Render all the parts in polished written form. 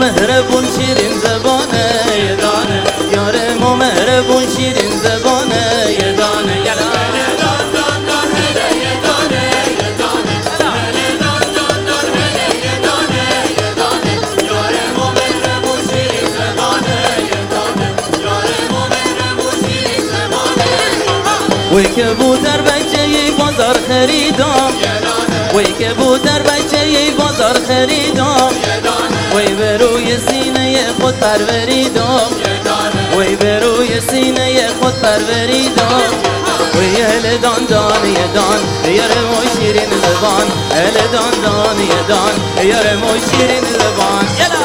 مهربون شیرین زبانه یه دانه، یار ما مهربون شیرین زبانه یه دانه. وی که بود در بچه بازار خریدم، وی که بود در بچه بازار خریدم، وی به روی سینه خود پروریدم، وی به روی سینه خود پروریدم. وی اهل دان دان یه دان یار ما شیرین زبان، اهل دان دان یه دان یار ما شیرین زبان.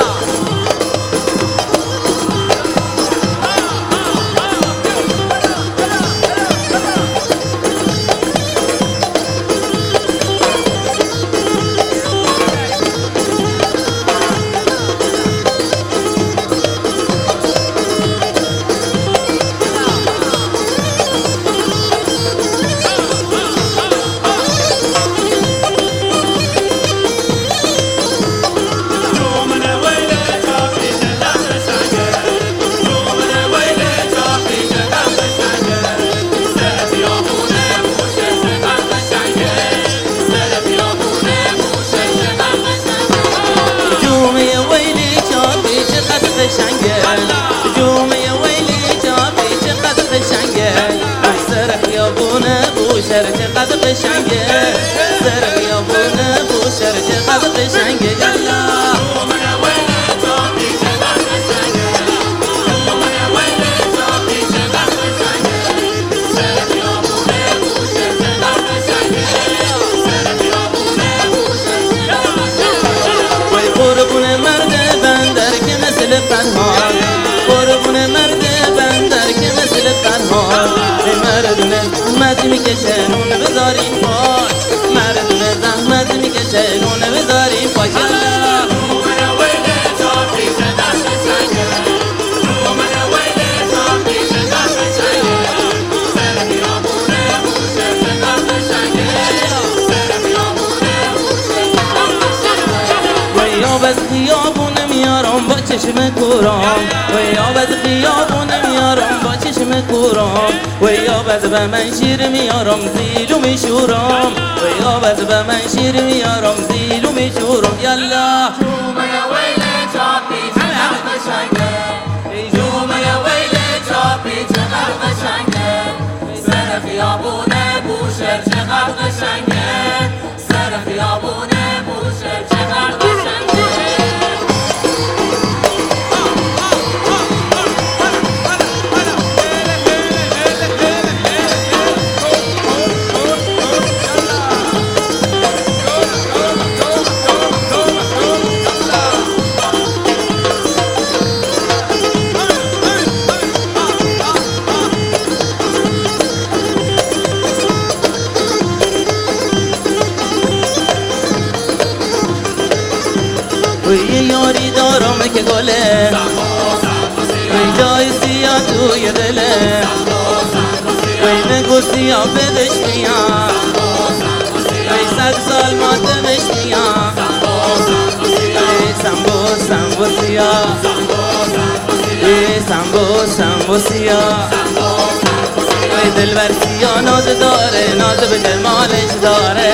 جومي ويلي جابي چقدر قشنگه، سر خیابونه بوشهر چقدر قشنگه، سر خیابونه بوشهر چقدر قشنگه. یالا جومي ويلي جابي چقدر قشنگه، جومي ويلي جابي چقدر قشنگه، سر خیابونه بوشهر چقدر قشنگه، سر خیابونه بوشهر چقدر قشنگه. وای قربون مرد بندر که مثل پنهان، قربون مرد بندر که مثل پنهان، مردونه زحمت میکشه نون بذاریم پاش، مردونه زحمت میکشه نون بذاریم پاش. از خیابون میارم با چشم کورم، وی آب از خیابون میارم با چشم کورم، وی آب از به من شیر میارم زیلو میشورم، وی آب از به من شیر میارم زیلو میشورم. یالا جومه ویله چاپی چقدر قشنگه، جومه ویله چاپی چقدر قشنگه، سر خیابون بوشهر چقدر قشنگه، سر خیابون بوشهر چقدر قشنگه. وی یاری دارم که گله، وی جای سیاه توی دله، وی نگو سیاه بدش میام، وی 100 سال ماتمش میام، وی سنبو سنبو سیاه، وی سنبو سنبو سیاه، وی دلبر سیاه ناز داره، ناز به جمالش داره،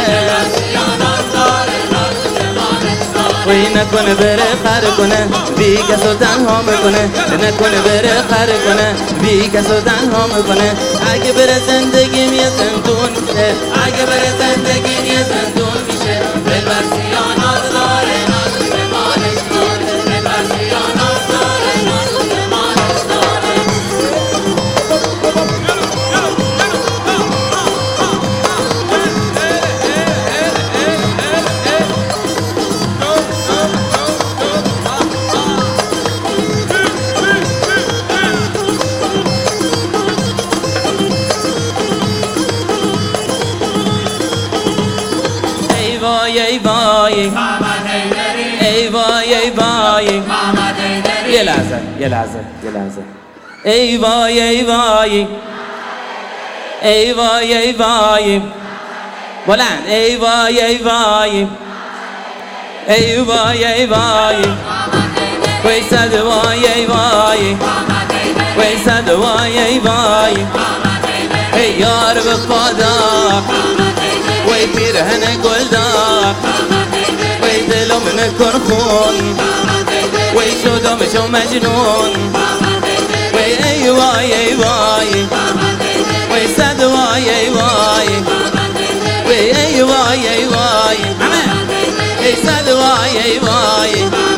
وی نکنه بره خر کنه بی کسو تنها میکنه، نکنه بره خر کنه بی کسو تنها میکنه. اگه بره زندگیم یه زندون میشه، اگه بره زندگیم یه زندون میشه. دلبر سیاه ناز داره، ناز به مالش داره، دلبر سیاه ناز داره، ناز به مالش داره. ای وای ای وای ای وای یه لحظه یه لحظه یه لحظه. ای وای ای وای ای وای ای وای بلند. ای وای ای وای ای وای ای وای ويسد واي واي ويسد واي واي هي يار بفاداك وي بيرهن قلداك وي دلو من كرخون وي شودو مشو مجنون وي اي واي اي واي ويسد واي اي واي وي اي واي اي واي ويسد واي اي واي